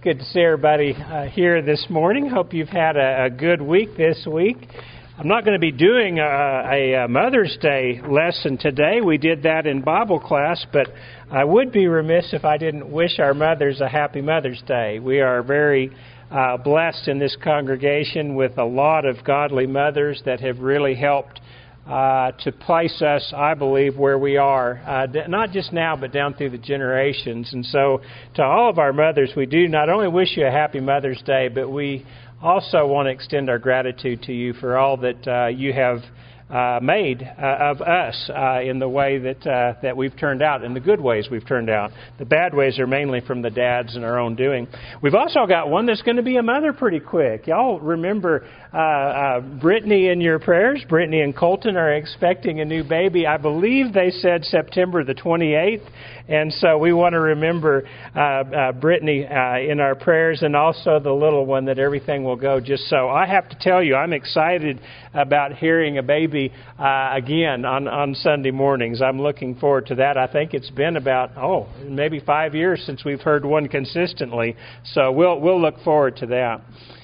Good to see everybody here this morning. Hope you've had a good week this week. I'm not going to be doing a Mother's Day lesson today. We did that in Bible class, but I would be remiss if I didn't wish our mothers a happy Mother's Day. We are very blessed in this congregation with a lot of godly mothers that have really helped to place us, I believe, where we are, not just now, but down through the generations. And so to all of our mothers, we do not only wish you a happy Mother's Day, but we also want to extend our gratitude to you for all that you have made of us in the way that we've turned out, in the good ways we've turned out. The bad ways are mainly from the dads and our own doing. We've also got one that's going to be a mother pretty quick. Y'all remember Brittany in your prayers. Brittany and Colton are expecting a new baby. I believe they said September the 28th. And so we want to remember Brittany in our prayers, and also the little one, that everything will go just so. I have to tell you, I'm excited about hearing a baby again on Sunday mornings. I'm looking forward to that. I think it's been about, maybe 5 years since we've heard one consistently. So we'll look forward to that.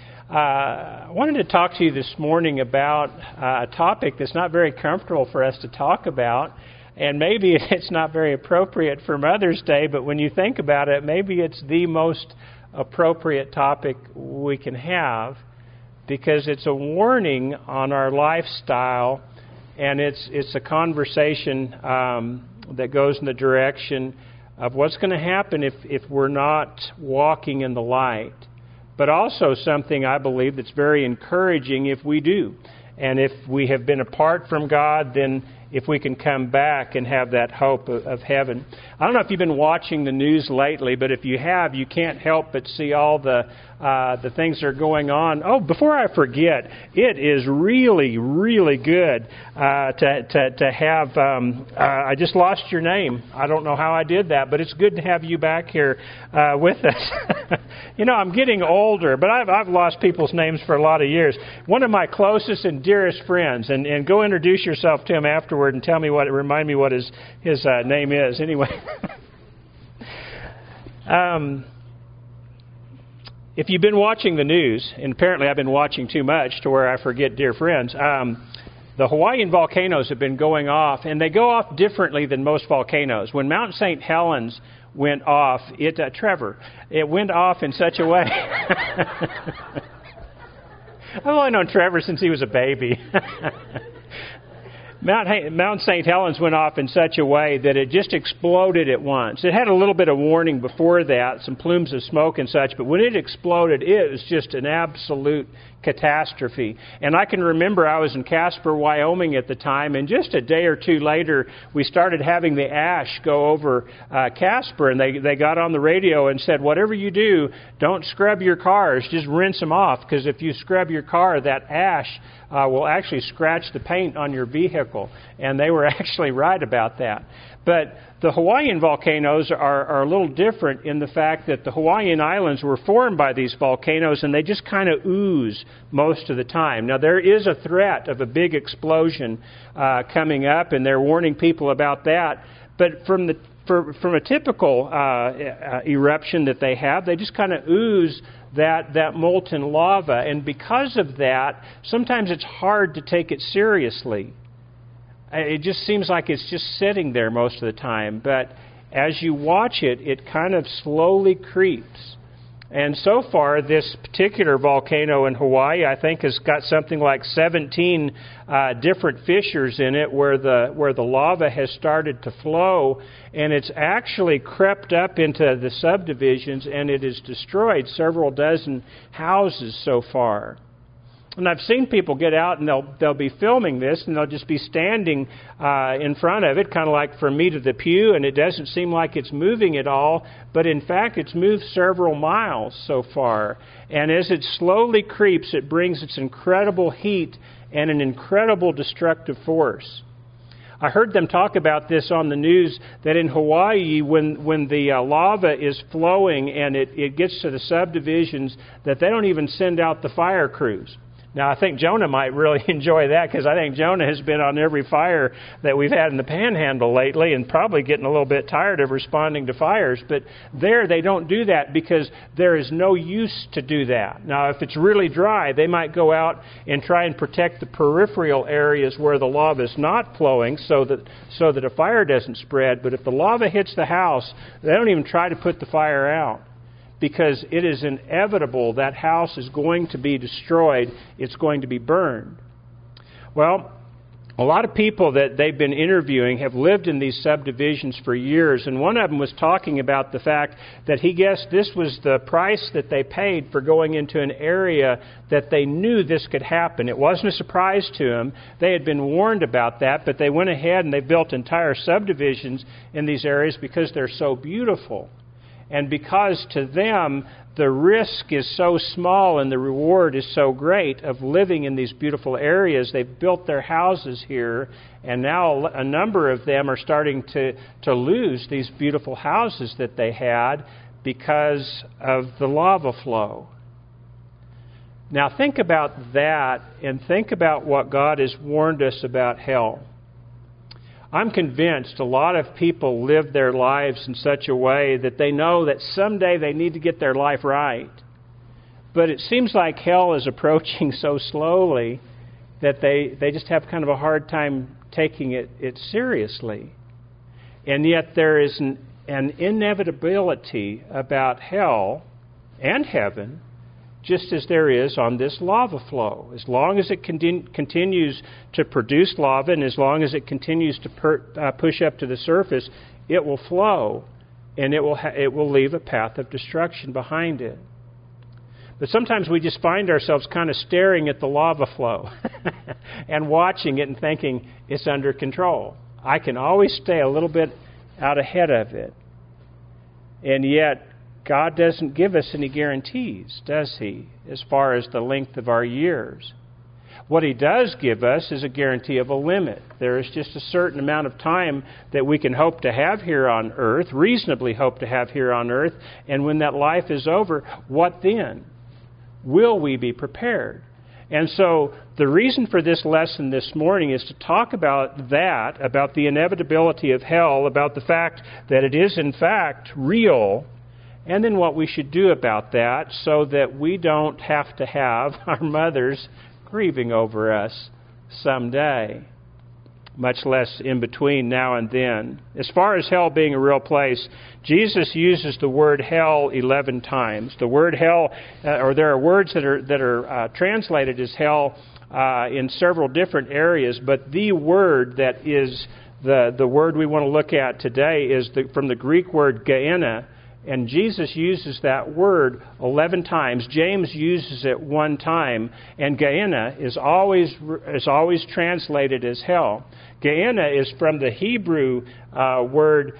I wanted to talk to you this morning about a topic that's not very comfortable for us to talk about. And maybe it's not very appropriate for Mother's Day, but when you think about it, maybe it's the most appropriate topic we can have, because it's a warning on our lifestyle, and it's a conversation that goes in the direction of what's going to happen if we're not walking in the light, but also something I believe that's very encouraging if we do. And if we have been apart from God, then if we can come back and have that hope of heaven. I don't know if you've been watching the news lately, but if you have, you can't help but see all the things that are going on. Oh, before I forget, it is really, really good to have, I just lost your name. I don't know how I did that, but it's good to have you back here with us. You know, I'm getting older, but I've lost people's names for a lot of years. One of my closest and dearest friends, and go introduce yourself to him afterward and remind me what his name is. Anyway. If you've been watching the news, and apparently I've been watching too much to where I forget dear friends, the Hawaiian volcanoes have been going off, and they go off differently than most volcanoes. When Mount St. Helens went off, it went off in such a way. I've only known Trevor since he was a baby. Mount St. Helens went off in such a way that it just exploded at once. It had a little bit of warning before that, some plumes of smoke and such, but when it exploded, it was just an absolute catastrophe. And I can remember I was in Casper, Wyoming at the time, and just a day or two later, we started having the ash go over Casper, and they got on the radio and said, whatever you do, don't scrub your cars, just rinse them off, because if you scrub your car, that ash will actually scratch the paint on your vehicle. And they were actually right about that. But the Hawaiian volcanoes are a little different in the fact that the Hawaiian Islands were formed by these volcanoes, and they just kind of ooze most of the time. Now, there is a threat of a big explosion coming up, and they're warning people about that. But from a typical eruption that they have, they just kind of ooze that molten lava. And because of that, sometimes it's hard to take it seriously. It just seems like it's just sitting there most of the time. But as you watch it, it kind of slowly creeps. And so far, this particular volcano in Hawaii, I think, has got something like 17 different fissures in it where the lava has started to flow, and it's actually crept up into the subdivisions, and it has destroyed several dozen houses so far. And I've seen people get out and they'll be filming this, and they'll just be standing in front of it, kind of like from me to the pew, and it doesn't seem like it's moving at all, but in fact it's moved several miles so far. And as it slowly creeps, it brings its incredible heat and an incredible destructive force. I heard them talk about this on the news, that in Hawaii, when the lava is flowing and it gets to the subdivisions, that they don't even send out the fire crews. Now, I think Jonah might really enjoy that, because I think Jonah has been on every fire that we've had in the Panhandle lately and probably getting a little bit tired of responding to fires. But there, they don't do that because there is no use to do that. Now, if it's really dry, they might go out and try and protect the peripheral areas where the lava is not flowing so that a fire doesn't spread. But if the lava hits the house, they don't even try to put the fire out, because it is inevitable that house is going to be destroyed. It's going to be burned. Well, a lot of people that they've been interviewing have lived in these subdivisions for years, and one of them was talking about the fact that he guessed this was the price that they paid for going into an area that they knew this could happen. It wasn't a surprise to them. They had been warned about that, but they went ahead and they built entire subdivisions in these areas because they're so beautiful. And because to them, the risk is so small and the reward is so great of living in these beautiful areas, they've built their houses here, and now a number of them are starting to lose these beautiful houses that they had because of the lava flow. Now think about that, and think about what God has warned us about hell. I'm convinced a lot of people live their lives in such a way that they know that someday they need to get their life right. But it seems like hell is approaching so slowly that they just have kind of a hard time taking it seriously. And yet there is an inevitability about hell and heaven, just as there is on this lava flow. As long as it continues to produce lava, and as long as it continues to push up to the surface, it will flow, and it will leave a path of destruction behind it. But sometimes we just find ourselves kind of staring at the lava flow and watching it and thinking it's under control. I can always stay a little bit out ahead of it. And yet, God doesn't give us any guarantees, does He, as far as the length of our years? What He does give us is a guarantee of a limit. There is just a certain amount of time that we can hope to have here on earth, reasonably hope to have here on earth, and when that life is over, what then? Will we be prepared? And so the reason for this lesson this morning is to talk about that, about the inevitability of hell, about the fact that it is in fact real, and then what we should do about that so that we don't have to have our mothers grieving over us someday, much less in between now and then. As far as hell being a real place, Jesus uses the word hell 11 times. The word hell, or there are words that are translated as hell in several different areas, but the word that is the word we want to look at today is from the Greek word Gehenna. And Jesus uses that word 11 times. James uses it one time. And Gehenna is always translated as hell. Gehenna is from the Hebrew word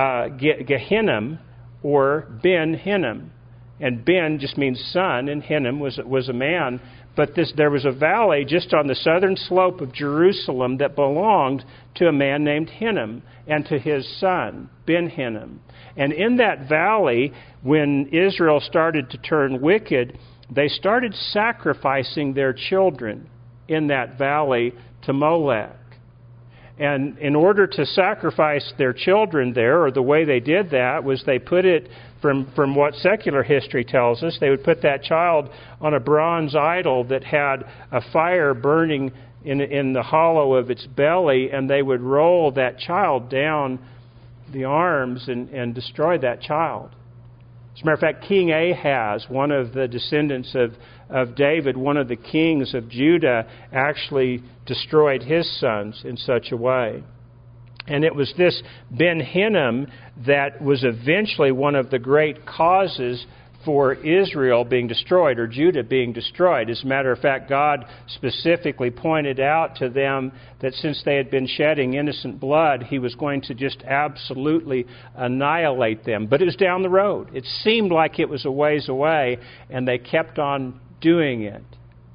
Gehinnom, or Ben Hinnom. And Ben just means son, and Hinnom was a man. But there was a valley just on the southern slope of Jerusalem that belonged to a man named Hinnom and to his son, Ben Hinnom. And in that valley, when Israel started to turn wicked, they started sacrificing their children in that valley to Molech. And in order to sacrifice their children there, or the way they did that was they put it, from what secular history tells us, they would put that child on a bronze idol that had a fire burning in the hollow of its belly, and they would roll that child down the arms and destroy that child. As a matter of fact, King Ahaz, one of the descendants of David, one of the kings of Judah, actually destroyed his sons in such a way. And it was this Ben Hinnom that was eventually one of the great causes for Israel being destroyed, or Judah being destroyed. As a matter of fact, God specifically pointed out to them that since they had been shedding innocent blood, He was going to just absolutely annihilate them. But it was down the road. It seemed like it was a ways away, and they kept on doing it.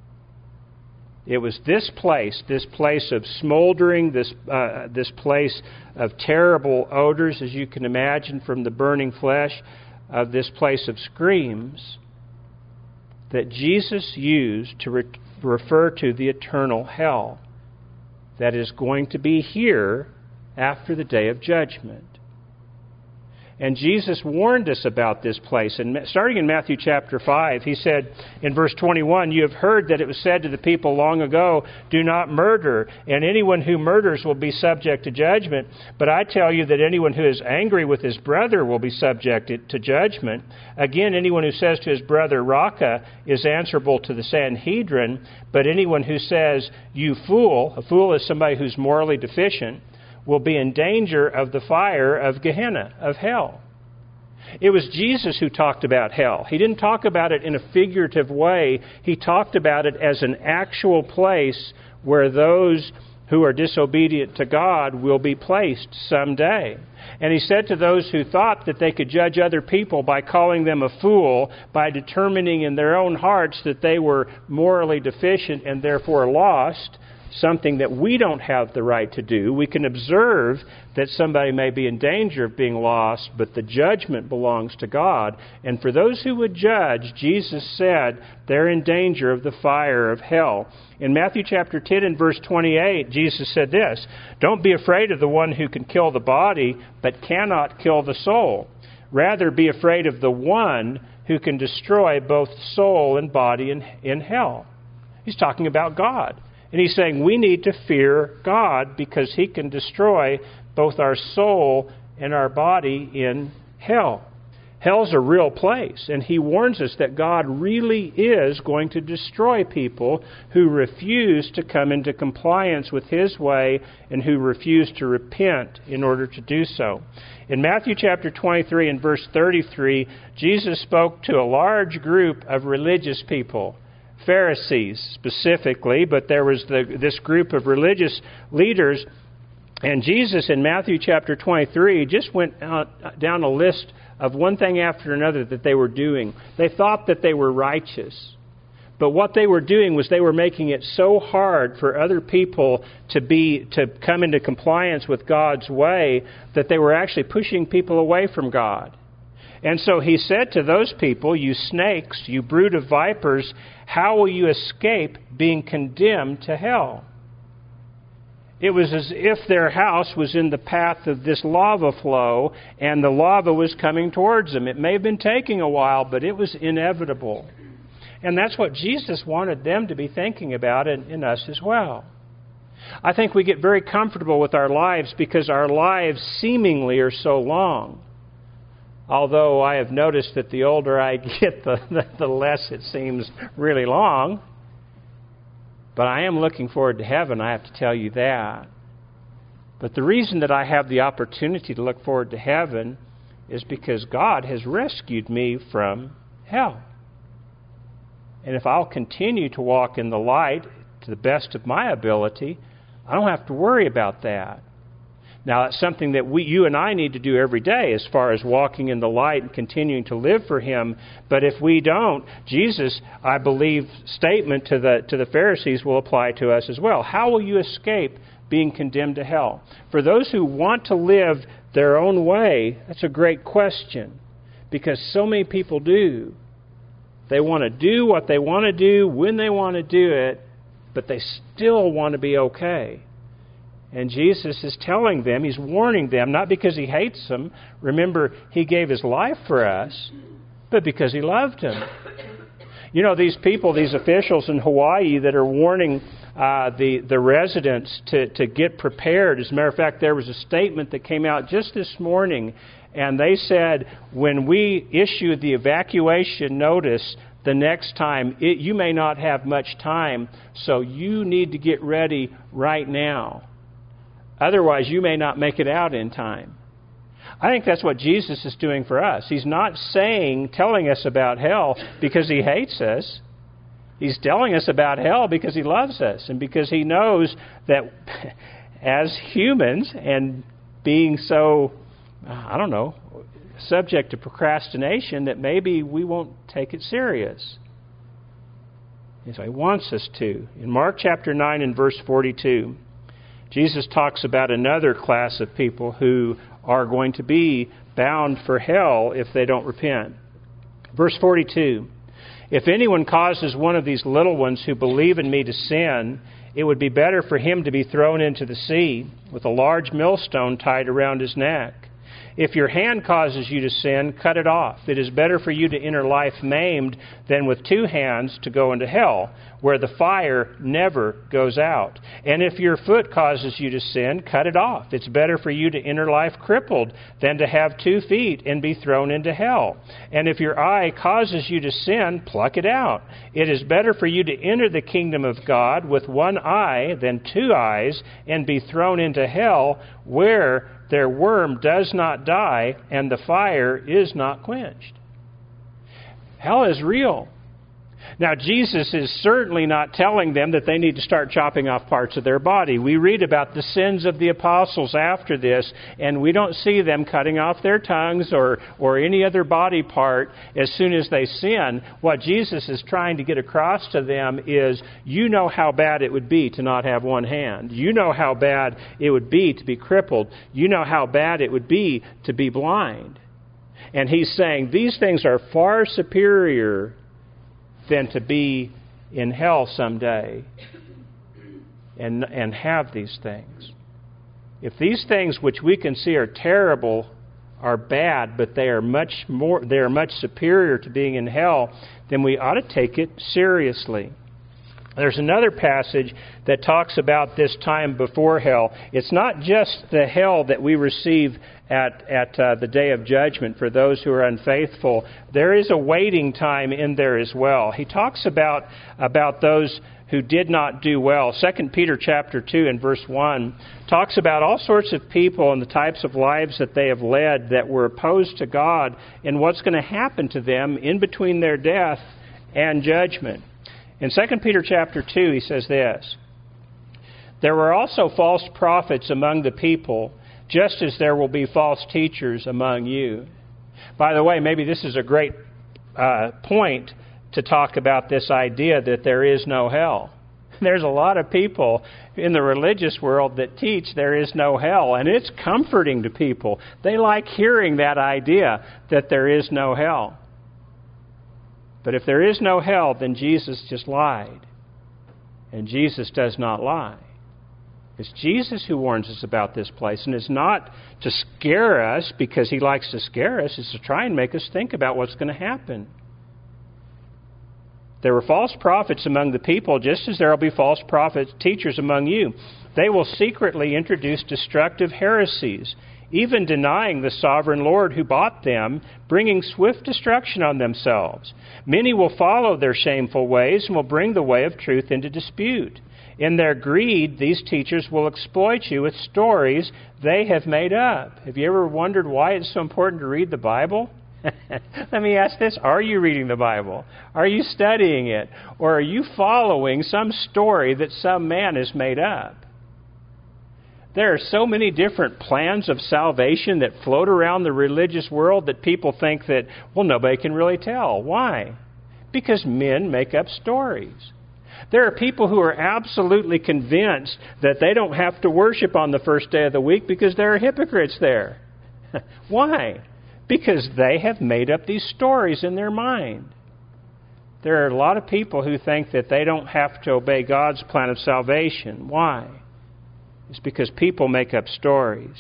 It was this place of smoldering, this place of terrible odors, as you can imagine from the burning flesh, of this place of screams, that Jesus used refer to the eternal hell that is going to be here after the day of judgment. And Jesus warned us about this place. And starting in Matthew chapter 5, he said in verse 21, "You have heard that it was said to the people long ago, 'Do not murder, and anyone who murders will be subject to judgment. But I tell you that anyone who is angry with his brother will be subjected to judgment. Again, anyone who says to his brother, Raca, is answerable to the Sanhedrin. But anyone who says, you fool,'" a fool is somebody who's morally deficient, "will be in danger of the fire of Gehenna," of hell. It was Jesus who talked about hell. He didn't talk about it in a figurative way. He talked about it as an actual place where those who are disobedient to God will be placed someday. And he said to those who thought that they could judge other people by calling them a fool, by determining in their own hearts that they were morally deficient and therefore lost, something that we don't have the right to do. We can observe that somebody may be in danger of being lost, but the judgment belongs to God. And for those who would judge, Jesus said they're in danger of the fire of hell. In Matthew chapter 10 and verse 28, Jesus said this, "Don't be afraid of the one who can kill the body, but cannot kill the soul. Rather, be afraid of the one who can destroy both soul and body in hell." He's talking about God. And he's saying we need to fear God because he can destroy both our soul and our body in hell. Hell's a real place, and he warns us that God really is going to destroy people who refuse to come into compliance with his way and who refuse to repent in order to do so. In Matthew chapter 23 and verse 33, Jesus spoke to a large group of religious people, Pharisees specifically, but there was this group of religious leaders, and Jesus in Matthew chapter 23 just went down a list of one thing after another that they were doing. They thought that they were righteous, but what they were doing was they were making it so hard for other people to come into compliance with God's way that they were actually pushing people away from God. And so he said to those people, "You snakes, you brood of vipers, how will you escape being condemned to hell?" It was as if their house was in the path of this lava flow, and the lava was coming towards them. It may have been taking a while, but it was inevitable. And that's what Jesus wanted them to be thinking about, and us as well. I think we get very comfortable with our lives because our lives seemingly are so long. Although I have noticed that the older I get, the less it seems really long. But I am looking forward to heaven, I have to tell you that. But the reason that I have the opportunity to look forward to heaven is because God has rescued me from hell. And if I'll continue to walk in the light to the best of my ability, I don't have to worry about that. Now, that's something that you and I need to do every day as far as walking in the light and continuing to live for him. But if we don't, Jesus, I believe, statement to the Pharisees will apply to us as well. How will you escape being condemned to hell? For those who want to live their own way, that's a great question, because so many people do. They want to do what they want to do when they want to do it, but they still want to be okay. And Jesus is telling them, he's warning them, not because he hates them. Remember, he gave his life for us, but because he loved them. You know, these people, these officials in Hawaii that are warning the residents to get prepared. As a matter of fact, there was a statement that came out just this morning, and they said, when we issue the evacuation notice the next time, you may not have much time, so you need to get ready right now. Otherwise, you may not make it out in time. I think that's what Jesus is doing for us. He's not telling us about hell because he hates us. He's telling us about hell because he loves us and because he knows that as humans and being so, subject to procrastination, that maybe we won't take it serious. And so he wants us to. In Mark chapter 9 and verse 42, Jesus talks about another class of people who are going to be bound for hell if they don't repent. Verse 42, If anyone causes one of these little ones who believe in me to sin, it would be better for him to be thrown into the sea with a large millstone tied around his neck. If your hand causes you to sin, cut it off. It is better for you to enter life maimed than with two hands to go into hell, where the fire never goes out. And if your foot causes you to sin, cut it off. It's better for you to enter life crippled than to have 2 feet and be thrown into hell. And if your eye causes you to sin, pluck it out. It is better for you to enter the kingdom of God with 1 eye than 2 eyes and be thrown into hell, where their worm does not die and the fire is not quenched. Hell is real. Now, Jesus is certainly not telling them that they need to start chopping off parts of their body. We read about the sins of the apostles after this, and we don't see them cutting off their tongues or any other body part as soon as they sin. What Jesus is trying to get across to them is, you know how bad it would be to not have one hand. You know how bad it would be to be crippled. You know how bad it would be to be blind. And he's saying these things are far superior than to be in hell someday and have these things. If these things which we can see are terrible are bad, but they are much superior to being in hell, then we ought to take it seriously. There's another passage that talks about this time before hell. It's not just the hell that we receive at the day of judgment for those who are unfaithful. There is a waiting time in there as well. He talks about those who did not do well. 2 Peter chapter 2 and verse 1 talks about all sorts of people and the types of lives that they have led that were opposed to God and what's going to happen to them in between their death and judgment. In 2 Peter chapter 2, he says this: "There were also false prophets among the people, just as there will be false teachers among you." By the way, maybe this is a great point to talk about this idea that there is no hell. There's a lot of people in the religious world that teach there is no hell, and it's comforting to people. They like hearing that idea that there is no hell. But if there is no hell, then Jesus just lied. And Jesus does not lie. It's Jesus who warns us about this place. And it's not to scare us because he likes to scare us. It's to try and make us think about what's going to happen. There were false prophets among the people, just as there will be false prophets, teachers among you. They will secretly introduce destructive heresies, even denying the sovereign Lord who bought them, bringing swift destruction on themselves. Many will follow their shameful ways and will bring the way of truth into dispute. In their greed, these teachers will exploit you with stories they have made up. Have you ever wondered why it's so important to read the Bible? Let me ask this. Are you reading the Bible? Are you studying it? Or are you following some story that some man has made up? There are so many different plans of salvation that float around the religious world that people think that, well, nobody can really tell. Why? Because men make up stories. There are people who are absolutely convinced that they don't have to worship on the first day of the week because there are hypocrites there. Why? Because they have made up these stories in their mind. There are a lot of people who think that they don't have to obey God's plan of salvation. Why? It's because people make up stories.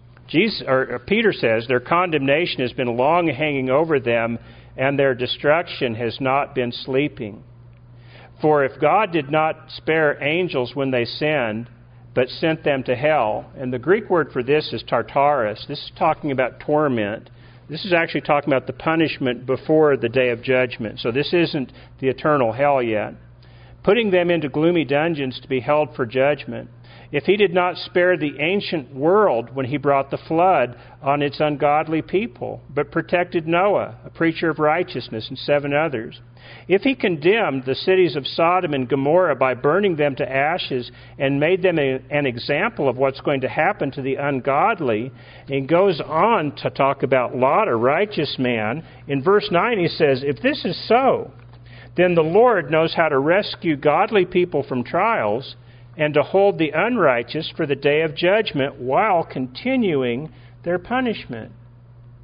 Peter says their condemnation has been long hanging over them, and their destruction has not been sleeping. For if God did not spare angels when they sinned, but sent them to hell, and the Greek word for this is tartarus. This is talking about torment. This is actually talking about the punishment before the day of judgment. So this isn't the eternal hell yet. Putting them into gloomy dungeons to be held for judgment. If he did not spare the ancient world when he brought the flood on its ungodly people, but protected Noah, a preacher of righteousness, and 7 others. If he condemned the cities of Sodom and Gomorrah by burning them to ashes and made them an example of what's going to happen to the ungodly, and goes on to talk about Lot, a righteous man, in verse 9 he says, if this is so, then the Lord knows how to rescue godly people from trials and to hold the unrighteous for the day of judgment while continuing their punishment.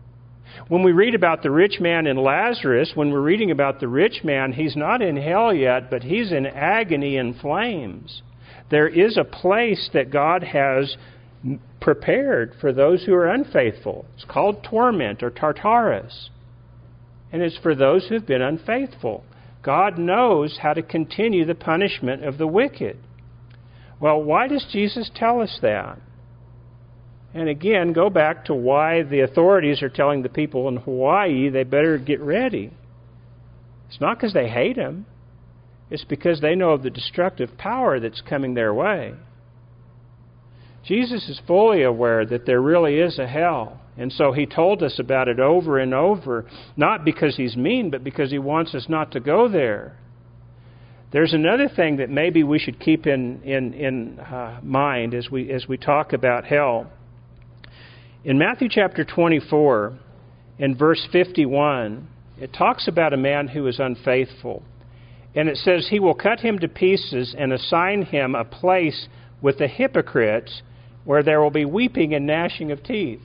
When we read about the rich man and Lazarus, when we're reading about the rich man, he's not in hell yet, but he's in agony and flames. There is a place that God has prepared for those who are unfaithful. It's called torment or Tartarus. And it's for those who've been unfaithful. God knows how to continue the punishment of the wicked. Well, why does Jesus tell us that? And again, go back to why the authorities are telling the people in Hawaii they better get ready. It's not because they hate him. It's because they know of the destructive power that's coming their way. Jesus is fully aware that there really is a hell. And so he told us about it over and over, not because he's mean, but because he wants us not to go there. There's another thing that maybe we should keep in mind as we talk about hell. In Matthew chapter 24, in verse 51, it talks about a man who is unfaithful. And it says, he will cut him to pieces and assign him a place with the hypocrites where there will be weeping and gnashing of teeth.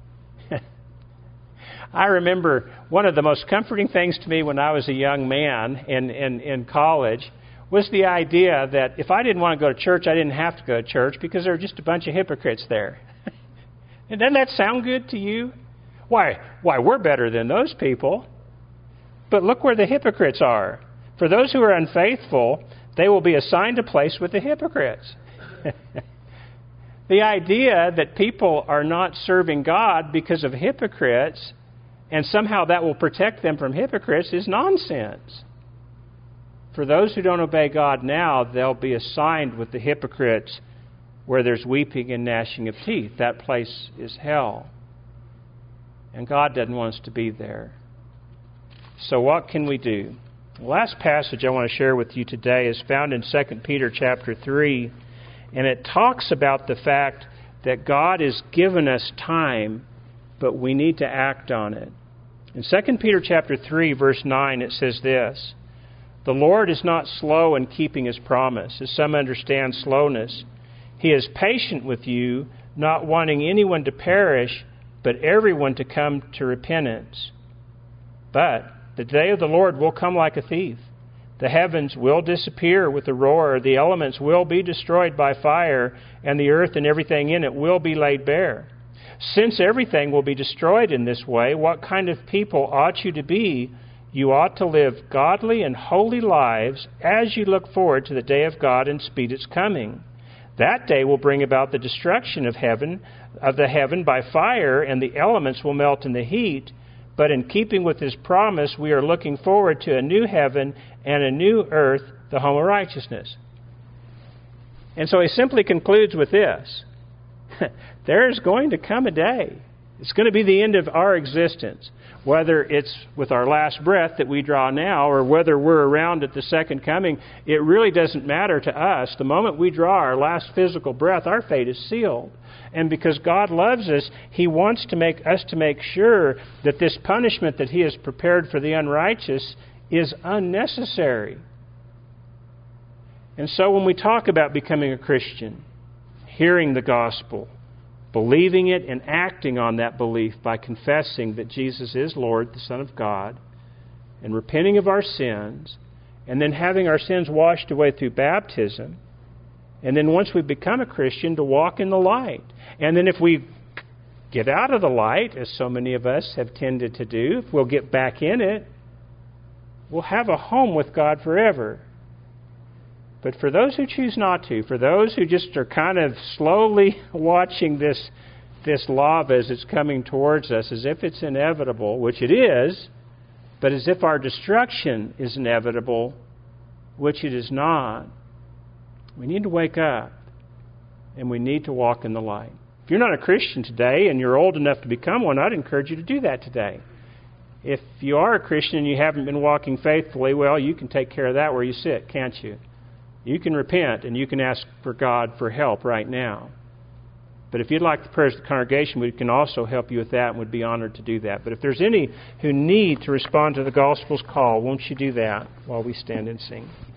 I remember one of the most comforting things to me when I was a young man in college was the idea that if I didn't want to go to church, I didn't have to go to church because there were just a bunch of hypocrites there. And doesn't that sound good to you? Why, we're better than those people. But look where the hypocrites are. For those who are unfaithful, they will be assigned a place with the hypocrites. The idea that people are not serving God because of hypocrites, and somehow that will protect them from hypocrites, is nonsense. For those who don't obey God now, they'll be assigned with the hypocrites where there's weeping and gnashing of teeth. That place is hell. And God doesn't want us to be there. So what can we do? The last passage I want to share with you today is found in 2 Peter chapter 3, and it talks about the fact that God has given us time, but we need to act on it. In 2 Peter chapter 3, verse 9, it says this, "The Lord is not slow in keeping his promise, as some understand slowness. He is patient with you, not wanting anyone to perish, but everyone to come to repentance. But the day of the Lord will come like a thief. The heavens will disappear with a roar, the elements will be destroyed by fire, and the earth and everything in it will be laid bare. Since everything will be destroyed in this way, what kind of people ought you to be? You ought to live godly and holy lives as you look forward to the day of God and speed its coming. That day will bring about the destruction of the heaven by fire, and the elements will melt in the heat. But in keeping with his promise, we are looking forward to a new heaven and a new earth, the home of righteousness." And so he simply concludes with this. There is going to come a day. It's going to be the end of our existence. Whether it's with our last breath that we draw now or whether we're around at the second coming, it really doesn't matter to us. The moment we draw our last physical breath, our fate is sealed. And because God loves us, he wants to make sure that this punishment that he has prepared for the unrighteous is unnecessary. And so when we talk about becoming a Christian, hearing the gospel, believing it and acting on that belief by confessing that Jesus is Lord, the Son of God, and repenting of our sins, and then having our sins washed away through baptism, and then once we become a Christian, to walk in the light. And then if we get out of the light, as so many of us have tended to do, if we'll get back in it, we'll have a home with God forever. But for those who choose not to, for those who just are kind of slowly watching this lava as it's coming towards us, as if it's inevitable, which it is, but as if our destruction is inevitable, which it is not, we need to wake up and we need to walk in the light. If you're not a Christian today and you're old enough to become one, I'd encourage you to do that today. If you are a Christian and you haven't been walking faithfully, well, you can take care of that where you sit, can't you? You can repent and you can ask for God for help right now. But if you'd like the prayers of the congregation, we can also help you with that and would be honored to do that. But if there's any who need to respond to the gospel's call, won't you do that while we stand and sing?